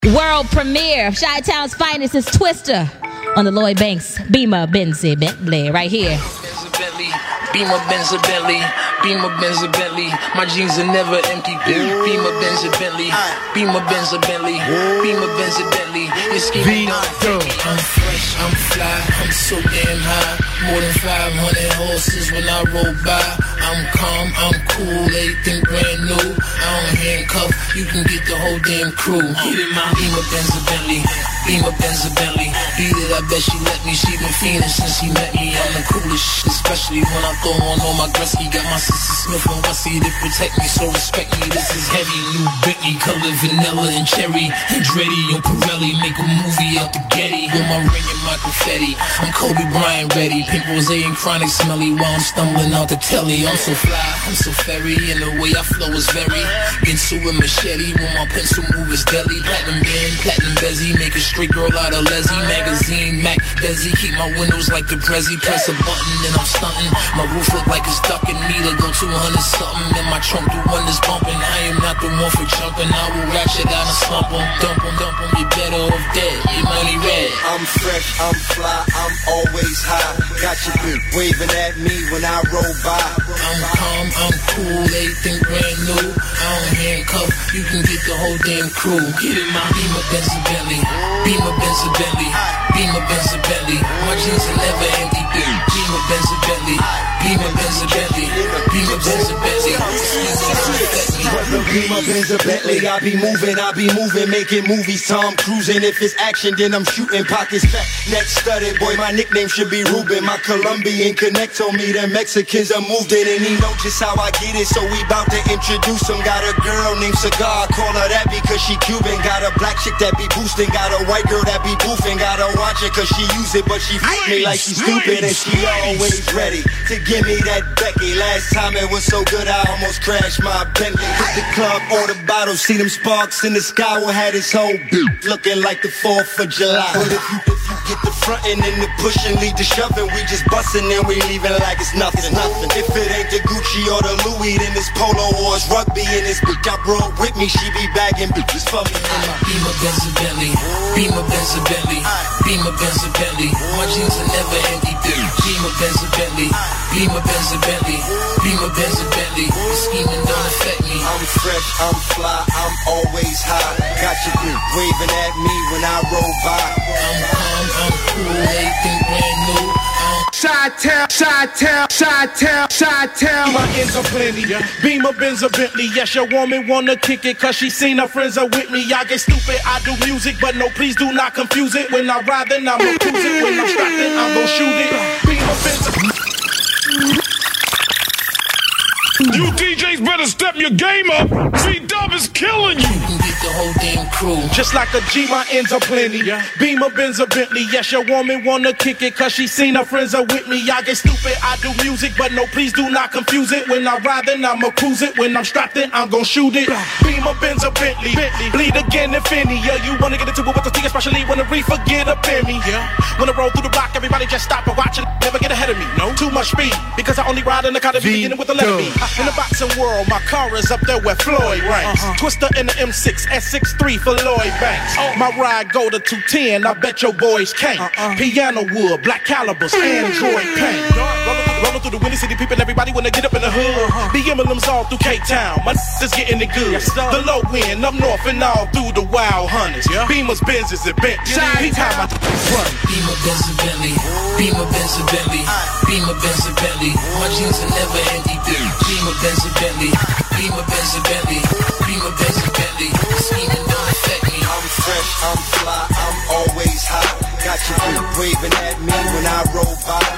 World premiere of Chi-Town's finest is Twister on the Lloyd Banks Beamer Benzie Bentley right here. Beamer Benz a Bentley, Beamer Benz a Bentley. My jeans are never empty. Beamer Benz a Bentley, Beamer Benz a Bentley, Beamer Benz a Bentley. You're scheming on I'm fresh, I'm fly, I'm so damn high. More than 500 horses when I roll by. I'm calm, I'm cool, everything brand new. I don't handcuff, you can get the whole damn crew. Get in my Beamer Benz a Bentley, Beamer Benz a Bentley. Beat it, I bet she let me. She been fiending since she met me. I'm the coolest shit, especially when I throw on all my Gretzky. Got my sister Smith and Wessie to protect me, so respect me. This is heavy, new Bentley, color vanilla and cherry. Andretti and Pirelli, make a movie out the Getty. With my ring and my confetti, I'm Kobe Bryant ready. Pink rose and chronic smelly while I'm stumbling out the telly. I'm so fly, I'm so fairy, and the way I flow is very into a machete. When my pencil move is deadly. Platinum band, platinum bezzy, make a straight girl out of Leslie. Magazine, Mac, Desi, keep my windows like the Prezi. Press a button and I'm stunting. My roof look like it's ducking me to go 200 something. And my trunk the one that's bumping. I am not the one for jumping. I will ratchet out and slump em. Dump em, you better off dead. Your money red. I'm fresh, I'm fly, I'm always high. Got your bitch waving at me when I roll by. I'm calm, I'm cool, everything brand new. I don't handcuff, you can get the whole damn crew. Get in my Beamer Benz a Bentley, Beamer Benz a Bentley, Beamer Benz a Bentley. My jeans are never empty. Beamer Benz a Bentley, Beamer Benz a Bentley, Beamer Benz a Bentley. Beamer Benz a Bentley, I be moving, making movies. Tom cruising, if it's action, then I'm shooting. Pockets fat, neck studded. Boy, my nickname should be Ruben. My Colombian connect told me the Mexicans are moved in, and he know just how I get it. So we bout to introduce him. Got a girl named Cigar, call her that because she Cuban. Got a black chick that be boosting, got a white girl that be boofing. Gotta watch it cause she use it, but she fuck me like she stupid, and she always ready to give me that Becky. Last time it was so good, I almost crashed my Bentley. Hit the club, order bottles, see them sparks in the sky. We'll have this whole looking like the 4th of July. But if you get the frontin' and the pushing, lead the shoving, we just bustin' and we leaving like it's nothing. If it ain't the Gucci or the Louis, then it's polo or it's rugby. And this bitch I brought with me, she be bagging bitches for me. Beamer Benz a Bentley, Beamer Benz a Bentley, Beamer Benz a Bentley. My jeans are never empty. Beamer Benz a Bentley, Beamer Benz a Bentley, Beamer Benz a Bentley. Scheming don't affect me. I'm fresh, I'm fly, I'm always high. Got your bitch waving at me when I roll by. I'm calm, I'm cool, everything brand new. Chi-Town, Chi-Town, Chi-Town, Chi-Town. My ends are plenty. Beamer Benz a Bentley. Yes, your woman wanna kick it cause she seen her friends are with me. I get stupid, I do music, but no, please do not confuse it. When I ride, then I'ma cruise it. When I'm strapped, then I'm gon' shoot it. Beamer Benz a You DJs better step your game up. C-Dub is killing you. You can get the whole damn crew. just like a G, my ends are plenty. Beamer, Benz, or Bentley. Yes, your woman wanna kick it cause she seen her friends are with me. I get stupid, I do music, but no, please do not confuse it. When I ride, then I'ma cruise it. When I'm strapped in, I'm gon' shoot it. Beamer, Benz, or Bentley. Bleed again if any. Yeah, you wanna get into it with the T, especially when the reefer get up in me. When I roll through the block, everybody just stop and watch it. Never get ahead of me. No, too much speed because I only ride in the car to beginning with the letter B. In the boxing world, my car is up there where Floyd ranks. Twister in the M6, S63 for Lloyd Banks. My ride go to 210, I bet your boys can't. Piano wood, black calibers, Android paint. Rolling through the Windy City, peeping everybody when they get up in the hood. The emblems all through Cape Town, my is getting it good. The low end, up north and all through the wild hunters. Beamers, Benzes, and Bentleys. Peep how my run. Beamer, Benz, and Bentley. Beamer, Benz, and Bentley. Beamer, Benz, and Bentley. My jeans are never empty. Beamer, Benz, and Bentley. Beamer, Benz, and Bentley. Beamer, Benz, and Bentley. Scheming don't affect me. I'm fresh, I'm fly, I'm always hot. Got your bitch waving at me when I roll by.